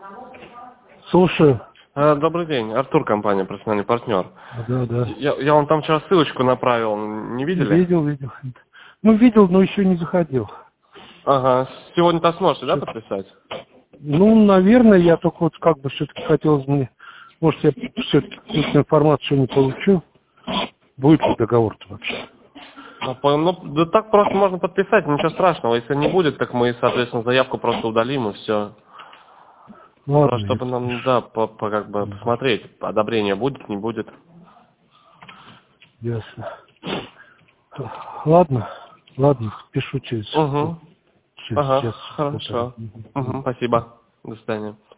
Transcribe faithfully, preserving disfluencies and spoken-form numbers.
Слушаю. А, Добрый день, Артур, компания «Профессиональный партнер». Да, да. Я, я вам там вчера ссылочку направил, не видели? Видел, видел. Ну, видел, но еще не заходил. Ага, сегодня-то сможете, да, подписать? Ну, наверное, я только вот как бы все-таки хотел мне... Может, я все-таки какую-то информацию не получу. Будет ли договор-то вообще? Ну, по- ну, да так просто можно подписать, ничего страшного. Если не будет, так мы, соответственно, заявку просто удалим и все. Ладно, Просто чтобы я... нам, да, по, по- как бы посмотреть, одобрение будет, не будет. Ясно. Ладно, ладно, пишу через, Угу. через Ага, час. хорошо. Угу, спасибо. До свидания.